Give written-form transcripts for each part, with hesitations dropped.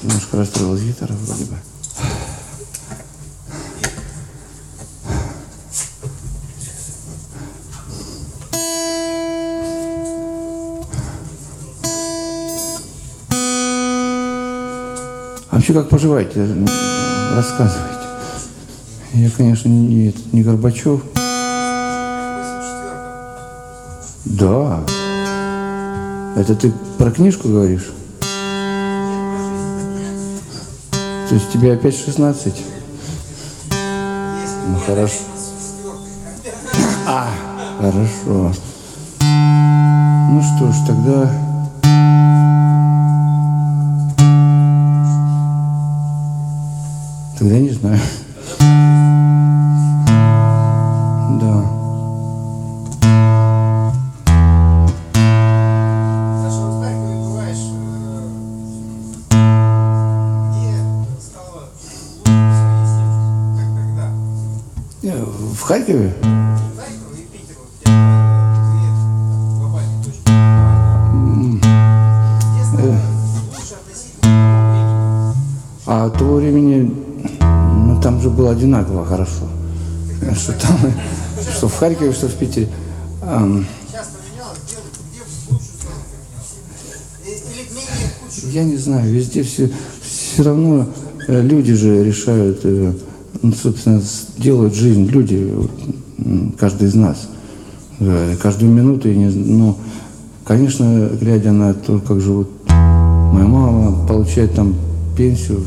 Немножко расстроилась гитара вроде бы. А вообще как поживаете? Рассказывайте. Я, конечно, не Горбачев. Да. Это ты про книжку говоришь? То есть тебе опять 16? Ну хорошо. Хорошо. Ну что ж, тогда... Тогда не знаю. Да. В Харькове? А того времени, ну там же было одинаково хорошо. Что там, что в Харькове, что в Питере. Я не знаю, везде все равно люди же решают, ну, собственно, делают жизнь люди, каждый из нас, каждую минуту. Ну, конечно, глядя на то, как живут, моя мама получает там пенсию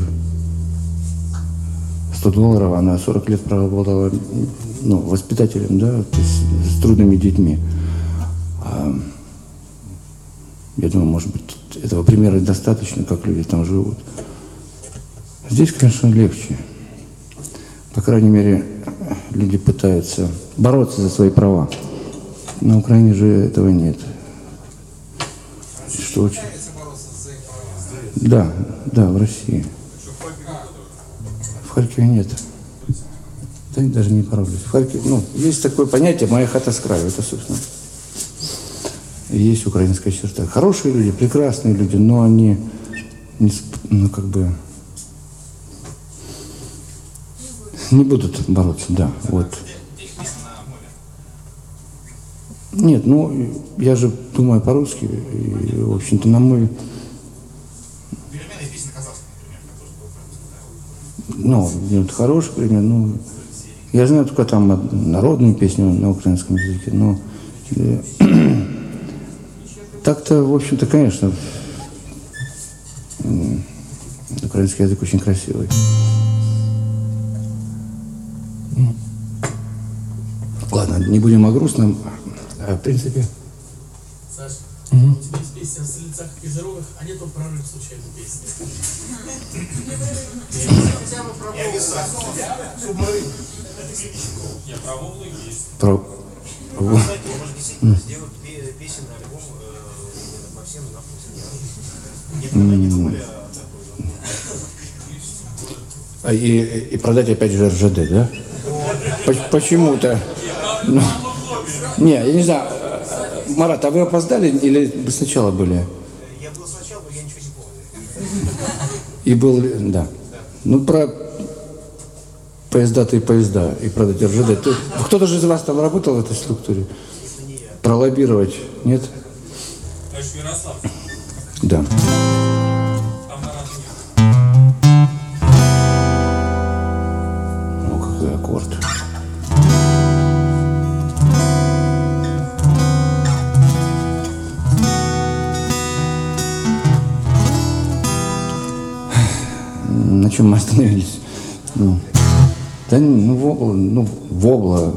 $100, она 40 лет проработала, ну, воспитателем, да, то есть с трудными детьми. Я думаю, может быть, этого примера достаточно, как люди там живут. Здесь, конечно, легче. По крайней мере, люди пытаются бороться за свои права. На Украине же этого нет. Что очень... Да, в России. В Харькове нет. Да, даже не боролись. В Харькове, ну, есть такое понятие «моя хата с краю». Это, собственно, есть украинская черта. Хорошие люди, прекрасные люди, но они, ну, как бы... Не будут бороться, да, вот. Нет, ну, я же думаю по-русски, и, в общем-то, на мой... Ну, это хороший пример, ну, я знаю только там народную песню на украинском языке, но... Так-то, в общем-то, конечно, украинский язык очень красивый. Ладно, не будем о грустном, а в принципе... Саша, у тебя есть песня о лицах и здоровых, а нету прорыв случайно песни. Я писал. Нет, про Воблу есть. Про... Может, действительно сделать песенный альбом по всем напрямкам. И продать опять же РЖД, да? Почему-то. Ну, не, я не знаю. Марат, а вы опоздали или вы сначала были? Я был сначала, но я ничего не помню. И был, да. Ну, про поезда-то и поезда, и продать РЖД. Кто-то же из вас там работал в этой структуре? Пролоббировать, нет? Значит, Ярослав. Да. Там Марат нет. Ну, какой аккорд. На чем мы остановились? Ну, да, ну, вобла.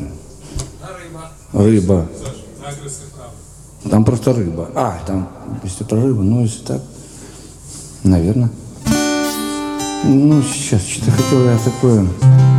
Рыба. Там просто рыба. Там, если про рыбу, ну, если так, наверное. Ну, сейчас, что-то хотел я такое...